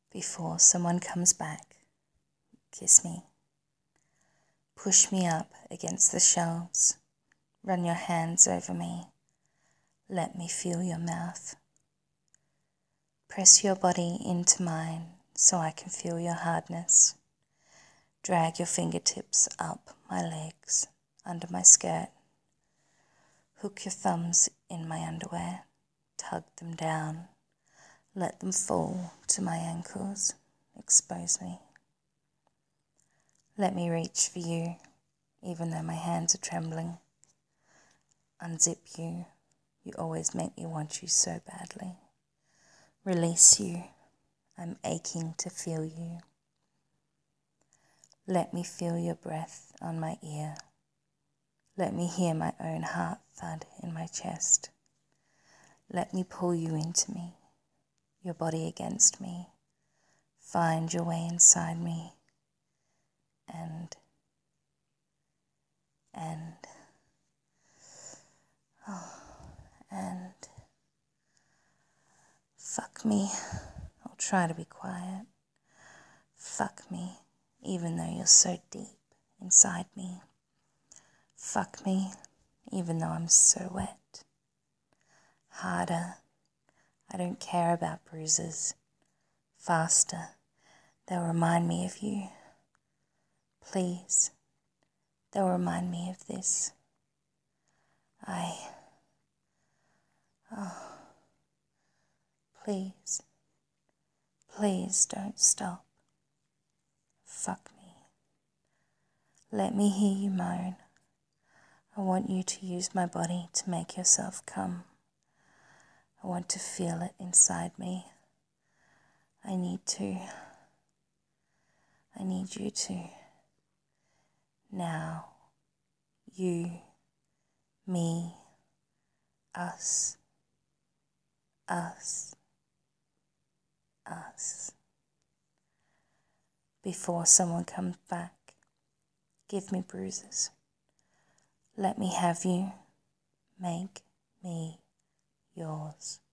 Before someone comes back, kiss me. Push me up against the shelves. Run your hands over me. Let me feel your mouth. Press your body into mine so I can feel your hardness. Drag your fingertips up my legs, under my skirt. Hook your thumbs in my underwear. Tug them down. Let them fall to my ankles. Expose me. Let me reach for you, even though my hands are trembling. Unzip you. You always make me want you so badly. Release you. I'm aching to feel you. Let me feel your breath on my ear. Let me hear my own heart thud in my chest. Let me pull you into me, your body against me. Find your way inside me. And fuck me. I'll try to be quiet. Fuck me, even though you're so deep inside me. Fuck me, even though I'm so wet. Harder. I don't care about bruises. Faster. They'll remind me of you. Please. They'll remind me of this. Please. Please don't stop. Fuck me. Let me hear you moan. I want you to use my body to make yourself come. I want to feel it inside me. I need you to. Now. You. Me. Us. Us. Us. Before someone comes back, give me bruises. Let me have you. Make me yours.